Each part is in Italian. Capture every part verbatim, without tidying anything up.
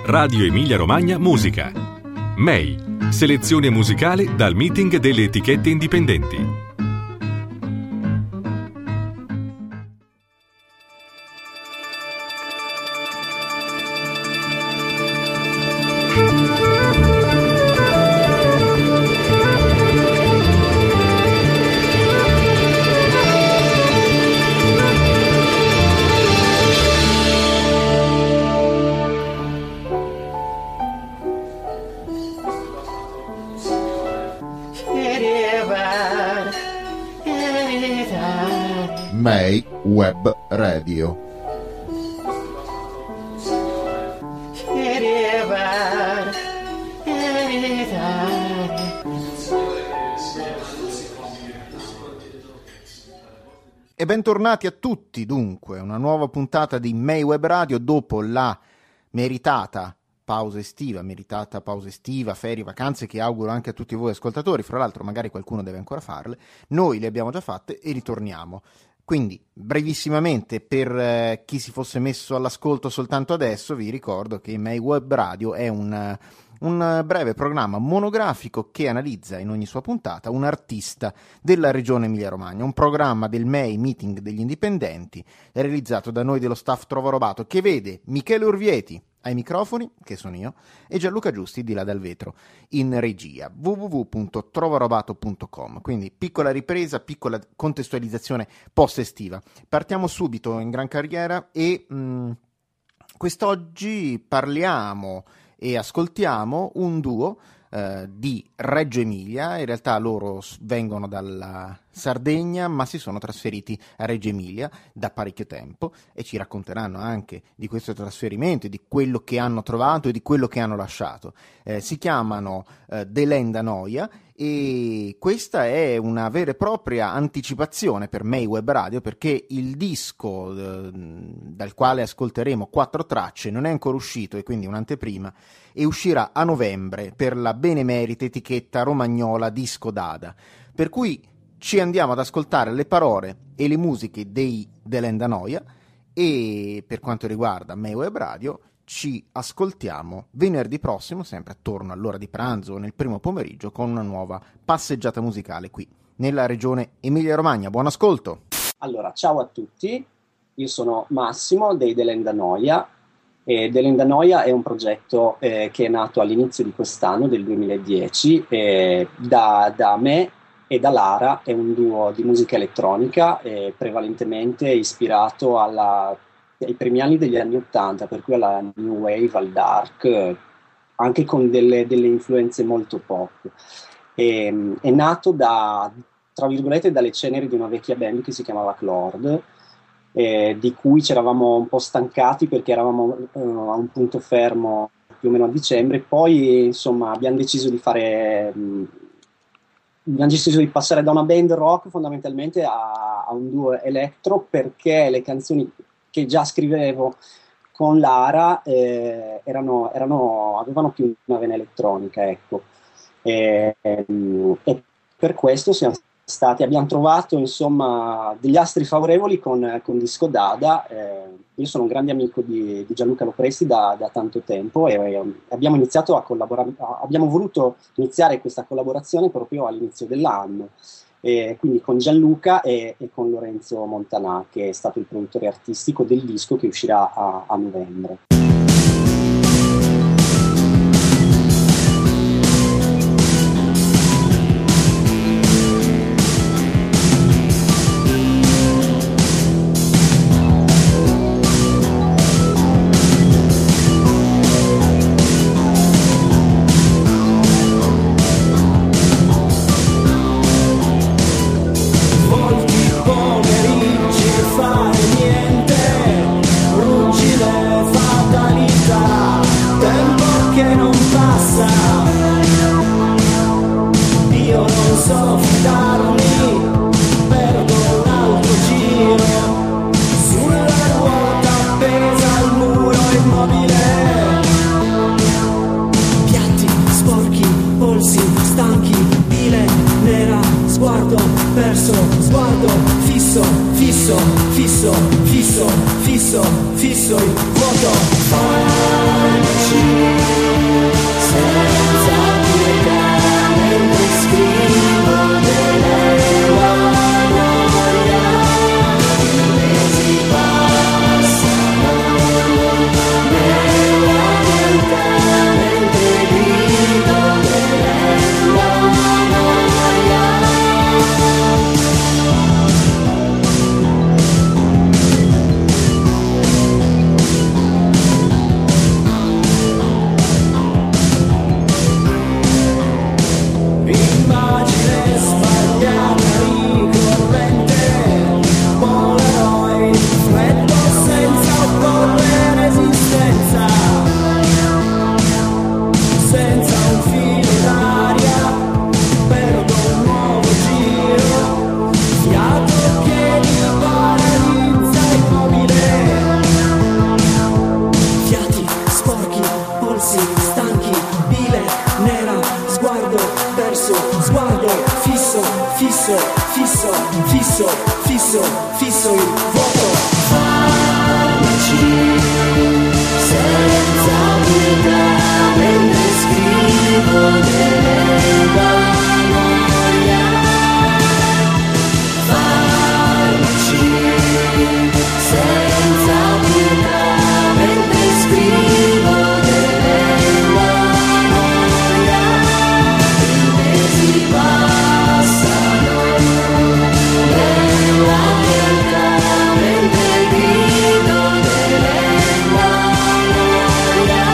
Radio Emilia Romagna Musica. M E I, selezione musicale dal meeting delle etichette indipendenti. M E I Web Radio. E bentornati a tutti, dunque, una nuova puntata di M E I Web Radio dopo la meritata pausa estiva, meritata pausa estiva, ferie, vacanze che auguro anche a tutti voi ascoltatori. Fra l'altro magari qualcuno deve ancora farle, noi le abbiamo già fatte e ritorniamo. Quindi brevissimamente, per eh, chi si fosse messo all'ascolto soltanto adesso, vi ricordo che M E I Web Radio è un, un breve programma monografico che analizza in ogni sua puntata un artista della regione Emilia-Romagna, un programma del M E I Meeting degli Indipendenti realizzato da noi dello staff Trovarobato, che vede Michele Urvieti ai microfoni, che sono io, e Gianluca Giusti di là dal vetro in regia. w w w punto trovarobato punto com. Quindi piccola ripresa, piccola contestualizzazione post-estiva. Partiamo subito in gran carriera e mh, quest'oggi parliamo e ascoltiamo un duo eh, di Reggio Emilia. In realtà loro vengono dalla Sardegna, ma si sono trasferiti a Reggio Emilia da parecchio tempo e ci racconteranno anche di questo trasferimento, di quello che hanno trovato e di quello che hanno lasciato. Eh, si chiamano eh, Delenda Noia e questa è una vera e propria anticipazione per M E I Web Radio, perché il disco eh, dal quale ascolteremo quattro tracce non è ancora uscito e quindi un'anteprima, e uscirà a novembre per la benemerita etichetta romagnola Disco Dada, per cui ci andiamo ad ascoltare le parole e le musiche dei Delenda Noia e per quanto riguarda M E I Web Radio ci ascoltiamo venerdì prossimo, sempre attorno all'ora di pranzo o nel primo pomeriggio, con una nuova passeggiata musicale qui nella regione Emilia-Romagna. Buon ascolto! Allora, ciao a tutti, io sono Massimo dei Delenda Noia e Delenda Noia è un progetto eh, che è nato all'inizio di quest'anno, del duemiladieci, eh, da, da me e da Lara. È un duo di musica elettronica eh, prevalentemente ispirato alla, ai primi anni degli anni ottanta, per cui alla new wave, al dark, eh, anche con delle, delle influenze molto pop. E, è nato da, tra virgolette, dalle ceneri di una vecchia band che si chiamava Clord, eh, di cui ci eravamo un po' stancati perché eravamo eh, a un punto fermo più o meno a dicembre. Poi insomma abbiamo deciso di fare... Mh, abbiamo deciso di passare da una band rock fondamentalmente a, a un duo electro, perché le canzoni che già scrivevo con Lara eh, erano, erano, avevano più una vena elettronica, ecco. E, e, e per questo siamo stati, abbiamo trovato insomma degli astri favorevoli con, con Disco Dada. Eh, io sono un grande amico di, di Gianluca Lopresti da, da tanto tempo e, e abbiamo iniziato a collaborare, abbiamo voluto iniziare questa collaborazione proprio all'inizio dell'anno, e quindi con Gianluca e, e con Lorenzo Montanà, che è stato il produttore artistico del disco che uscirà a, a novembre. fisso, fisso, fisso il vuoto. Farci fisso, fisso, fisso il vuoto. Farmaci senza pietà, mentre scrivo dell'erba noia. Farmaci senza pietà, mentre scrivo dell'erba noia. I mesi passano nella realtà, mentre grido dell'erba noia.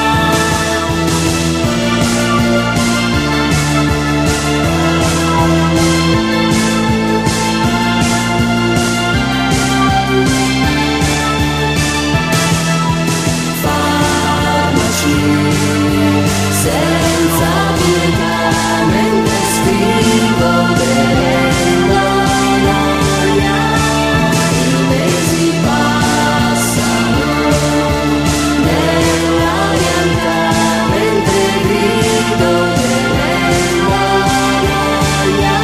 Farmaci senza pietà, mentre scrivo dell'erba noia. I mesi passano nella realtà, mentre grido dell'erba noia.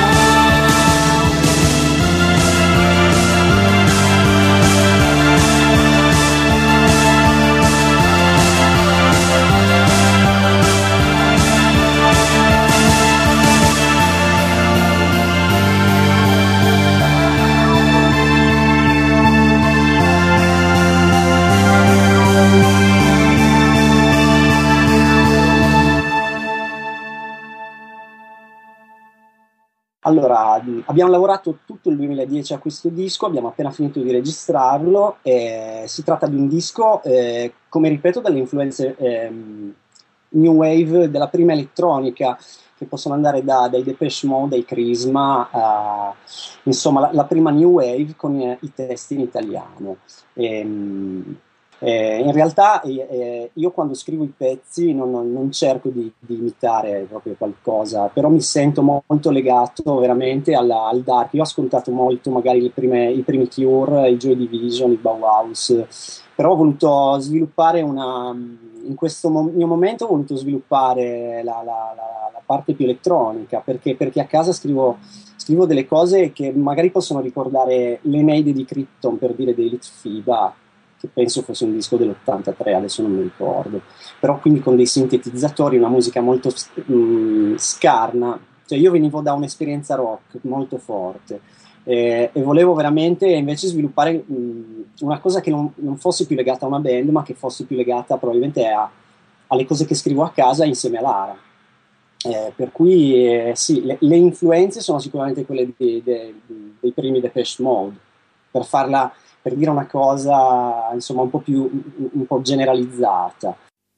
Allora, abbiamo lavorato tutto il duemiladieci a questo disco, abbiamo appena finito di registrarlo. Eh, si tratta di un disco, eh, come ripeto, dalle influenze eh, new wave della prima elettronica, che possono andare da, dai Depeche Mode, dai Crisma, a, insomma la, la prima new wave con i, i testi in italiano. Ehm, Eh, in realtà eh, io quando scrivo i pezzi non, non, non cerco di, di imitare proprio qualcosa, però mi sento molto legato veramente alla, al dark. Io ho ascoltato molto magari le prime, i primi Cure, i Joy Division, i Bauhaus, però ho voluto sviluppare una, in questo mo- mio momento ho voluto sviluppare la, la, la, la parte più elettronica, perché, perché a casa scrivo scrivo delle cose che magari possono ricordare l'Eneide di Krypton, per dire, dei Litfiba, che penso fosse un disco dell'ottantatré, adesso non mi ricordo, però quindi con dei sintetizzatori, una musica molto mh, scarna. Cioè io venivo da un'esperienza rock molto forte eh, e volevo veramente invece sviluppare mh, una cosa che non, non fosse più legata a una band, ma che fosse più legata probabilmente a, alle cose che scrivo a casa insieme a Lara. Eh, per cui eh, sì, le, le influenze sono sicuramente quelle dei, dei, dei primi Depeche Mode, per farla, per dire una cosa insomma un po' più un po' generalizzata.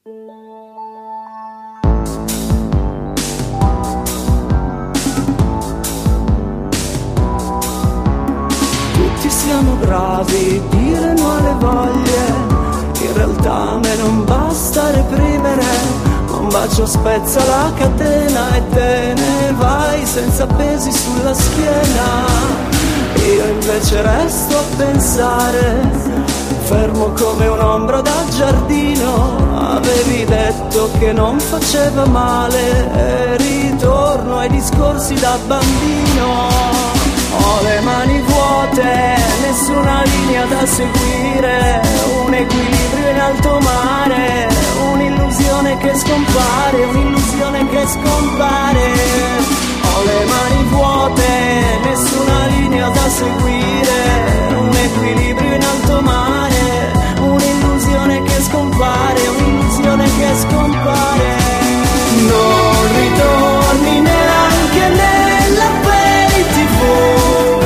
Tutti siamo bravi, dire no alle voglie, in realtà a me non basta reprimere. Un bacio spezza la catena e te ne vai senza pesi sulla schiena. Io invece resto a pensare, fermo come un'ombra da giardino. Avevi detto che non faceva male e ritorno ai discorsi da bambino. Ho le mani vuote, nessuna linea da seguire, un equilibrio in alto mare, un'illusione che scompare, un'illusione che scompare. Ho le mani vuote, nessuna linea da seguire, un equilibrio in alto mare, un'illusione che scompare, un'illusione che scompare. Non ritorni neanche nella pay tivù,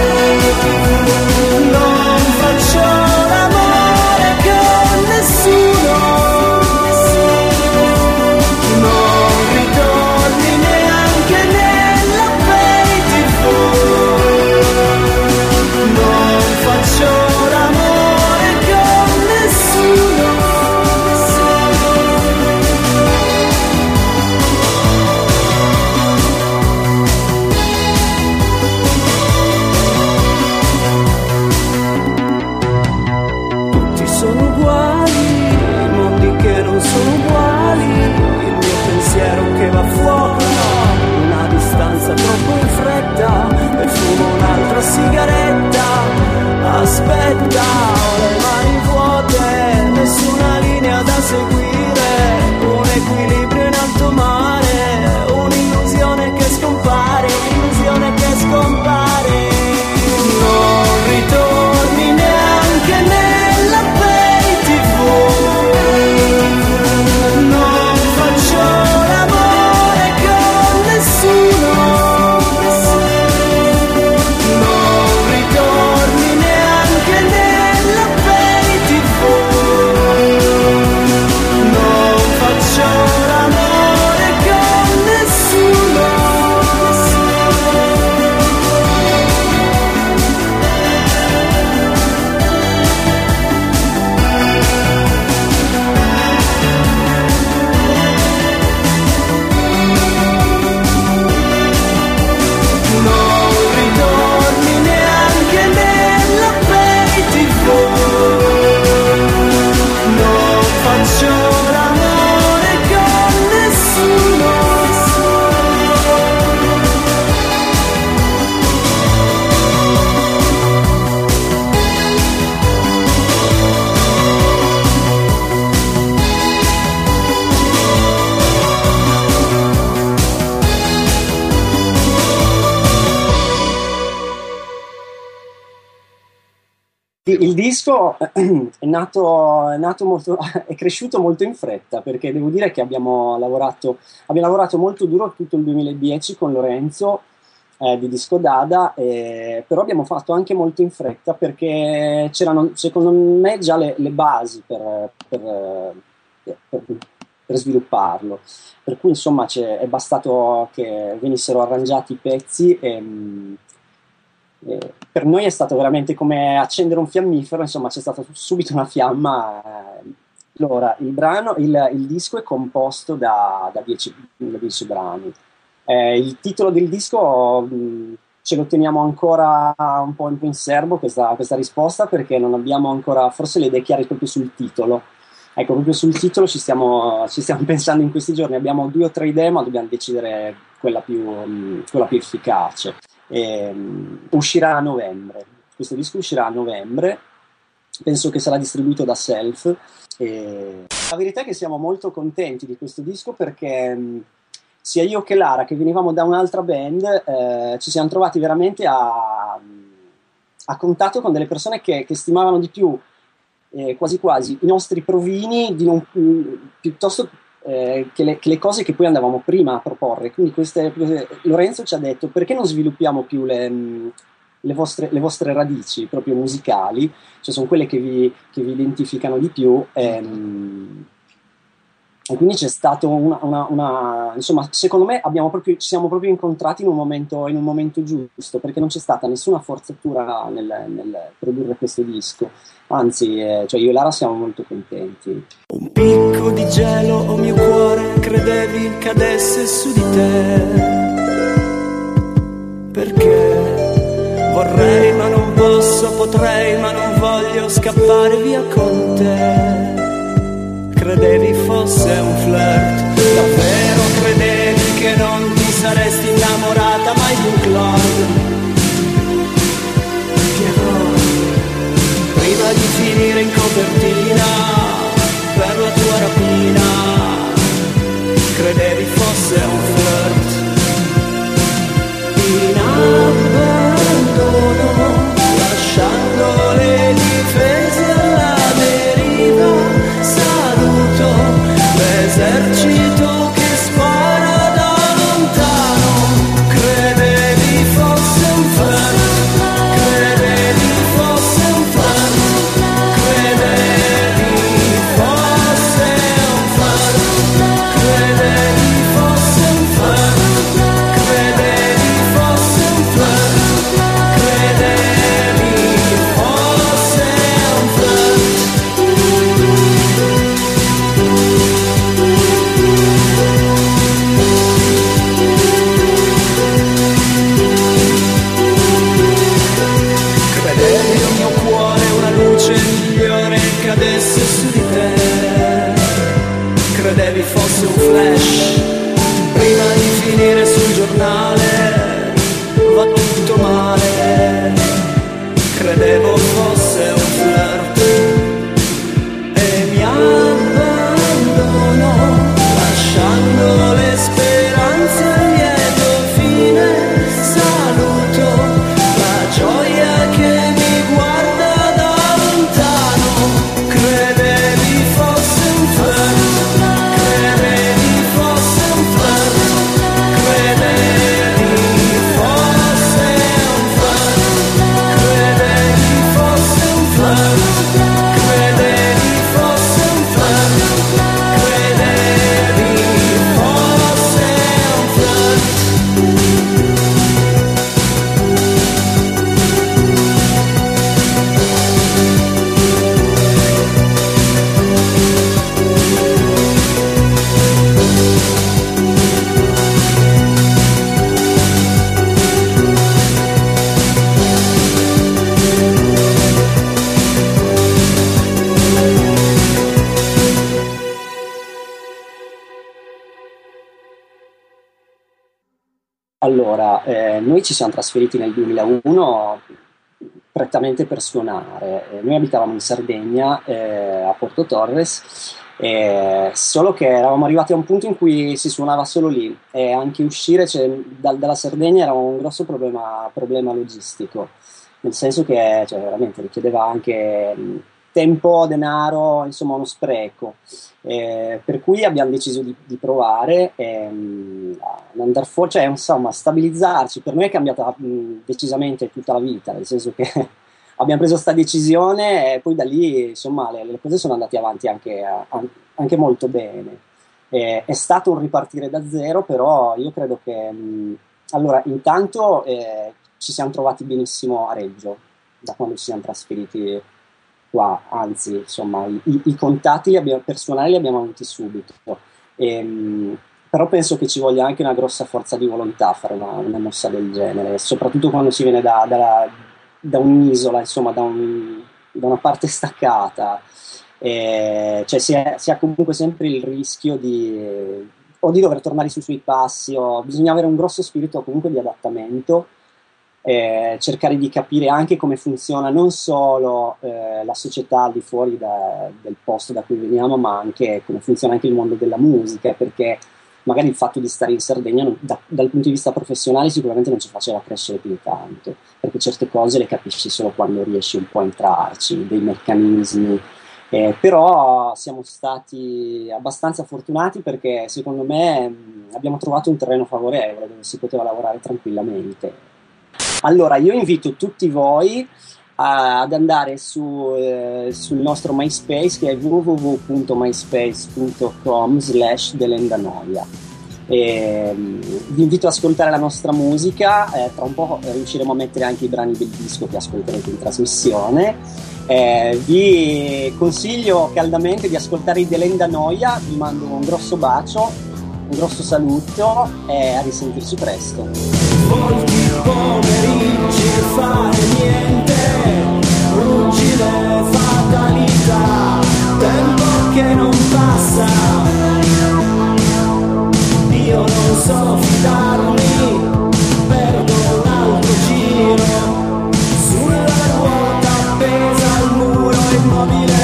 non faccio l'amore con nessuno, non ritorni neanche nella pay tivù, Il disco è nato, è nato molto, è cresciuto molto in fretta, perché devo dire che abbiamo lavorato, abbiamo lavorato molto duro tutto il duemiladieci con Lorenzo eh, di Disco Dada, eh, però abbiamo fatto anche molto in fretta perché c'erano secondo me già le, le basi per, per, per, per svilupparlo, per cui insomma c'è, è bastato che venissero arrangiati i pezzi e Eh, per noi è stato veramente come accendere un fiammifero, insomma c'è stata subito una fiamma. Allora, il brano, il, il disco è composto da, da, dieci, da dieci brani. Eh, il titolo del disco mh, ce lo teniamo ancora un po' in, in serbo questa, questa risposta, perché non abbiamo ancora forse le idee chiare proprio sul titolo. Ecco, proprio sul titolo ci stiamo, ci stiamo pensando in questi giorni, abbiamo due o tre idee, ma dobbiamo decidere quella più, mh, quella più efficace. E, um, uscirà a novembre, questo disco uscirà a novembre, penso che sarà distribuito da Self, e la verità è che siamo molto contenti di questo disco perché um, sia io che Lara, che venivamo da un'altra band, eh, ci siamo trovati veramente a, a contatto con delle persone che, che stimavano di più eh, quasi quasi i nostri provini di non, piuttosto Eh, che, le, che le cose che poi andavamo prima a proporre. Quindi queste, Lorenzo ci ha detto: perché non sviluppiamo più le, le, vostre, le vostre radici proprio musicali, cioè sono quelle che vi, che vi identificano di più, ehm, e quindi c'è stato una, una, una insomma secondo me abbiamo proprio, ci siamo proprio incontrati in un momento, in un momento giusto, perché non c'è stata nessuna forzatura nel, nel produrre questo disco, anzi eh, cioè io e Lara siamo molto contenti. Un picco di gelo, oh mio cuore, credevi cadesse su di te, perché vorrei ma non posso, potrei ma non voglio scappare via con te. Credevi fosse un flirt, davvero credevi che non ti saresti innamorata mai di un clown? Pierrot, prima di finire in copertina per la tua rapina, credevi fosse un flirt. In abbandono, lasciando le difese alla deriva, saluto l'esercito che spara da lontano. Credevi fosse un flirt, credevi fosse un flirt, credevi fosse un flirt, credevi fosse un flirt, credevi fosse un flirt, credevi fosse un flirt. Credevi il mio cuore una luce migliore cadesse su di te, credevi fosse un flash prima di finire sul giornale, va tutto male. Credevo fosse un flirt e mi abbandono, lasciando le speranze al lieto fine. Saluto la gioia che mi guarda da lontano. Credevi fosse un flirt, credevi fosse un flirt, credevi fosse un flirt, credevi fosse un flirt, credevi fosse un flirt, credevi fosse un flirt. Allora, eh, noi ci siamo trasferiti nel duemilauno prettamente per suonare. Eh, noi abitavamo in Sardegna, eh, a Porto Torres, eh, solo che eravamo arrivati a un punto in cui si suonava solo lì e anche uscire, cioè, dal, dalla Sardegna era un grosso problema, problema logistico. nel senso che cioè, veramente richiedeva anche mh, tempo, denaro, insomma uno spreco. Eh, per cui abbiamo deciso di, di provare ehm, ad andare fuori, cioè insomma stabilizzarci. Per noi è cambiata mh, decisamente tutta la vita, nel senso che abbiamo preso questa decisione e poi da lì insomma le, le cose sono andate avanti anche, a, anche molto bene. Eh, è stato un ripartire da zero, però io credo che mh, allora intanto eh, ci siamo trovati benissimo a Reggio da quando ci siamo trasferiti qua, anzi insomma i, i, i contatti li abbiamo, personali li abbiamo avuti subito, e, però penso che ci voglia anche una grossa forza di volontà fare una, una mossa del genere, soprattutto quando si viene da, da, da un'isola, insomma da, un, da una parte staccata, e, cioè si, è, si ha comunque sempre il rischio di o di dover tornare sui suoi passi, o bisogna avere un grosso spirito comunque di adattamento. Eh, cercare di capire anche come funziona non solo eh, la società al di fuori da, del posto da cui veniamo, ma anche come funziona anche il mondo della musica, perché magari il fatto di stare in Sardegna non, da, dal punto di vista professionale sicuramente non ci faceva crescere più tanto, perché certe cose le capisci solo quando riesci un po' a entrarci, dei meccanismi, eh, però siamo stati abbastanza fortunati perché secondo me mh, abbiamo trovato un terreno favorevole dove si poteva lavorare tranquillamente. Allora, io invito tutti voi a, ad andare su, eh, sul nostro MySpace, che è w w w punto myspace punto com slash delendanoia. E, um, vi invito ad ascoltare la nostra musica, eh, tra un po' riusciremo a mettere anche i brani del disco che ascolterete in trasmissione. Eh, vi consiglio caldamente di ascoltare i Delendanoia, vi mando un grosso bacio, un grosso saluto e a risentirci presto. Molti pomeriggi e fare niente, ruggine fatalità, tempo che non passa, io non so fidarmi, perdo un altro giro, sulla ruota appesa al muro immobile,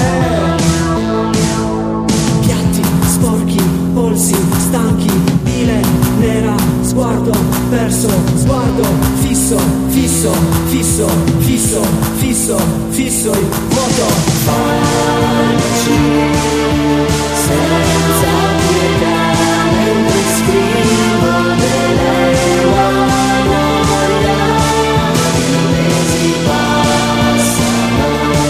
piatti sporchi, polsi stanchi, bile nera, sguardo perso, sguardo fisso, fisso, fisso, fisso, fisso, fisso il vuoto. Farmaci senza pietà mentre scrivo delle noia, i mesi passano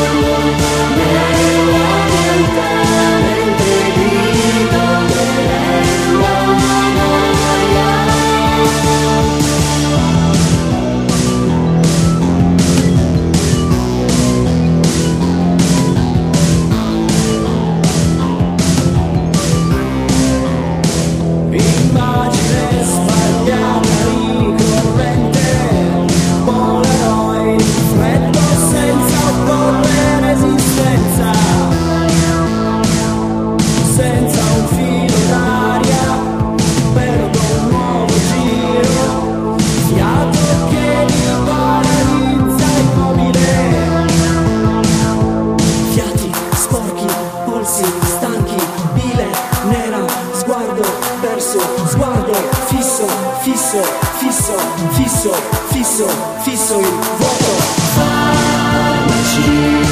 nella realtà mentre grido delle noia. Immagine sbagliata ricorrente, Polaroid freddo senza opporre resistenza, senza un filo d'aria, perdo un nuovo giro, fiato che mi paralizza immobile, fiati sporchi, polsi stanchi, bile nera, sguardo perso, sguardo fisso, fisso, fisso, fisso, fisso, fisso il vuoto. Farmaci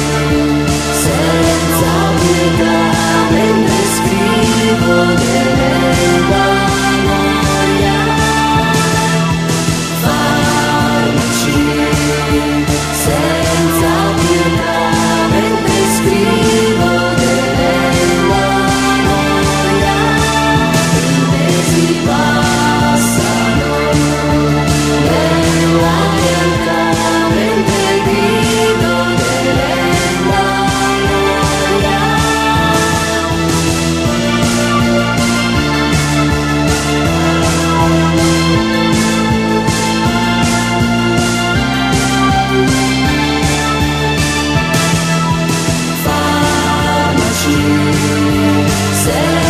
senza pietà mentre scrivo delle noia, farmaci senza pietà mentre scrivo delle noia, i mesi passano nella realtà mentre grido delle noia. Farmaci senza